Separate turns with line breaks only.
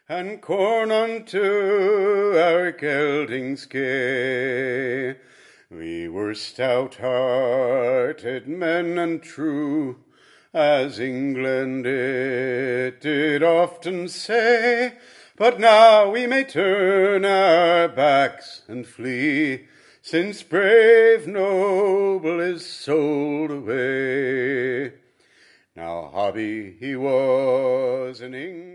and corn unto our geldings gay. We were stout-hearted men and true, as England it did often say, but now we may turn our backs and flee, since brave Noble is sold away. Now Hobbie he was an English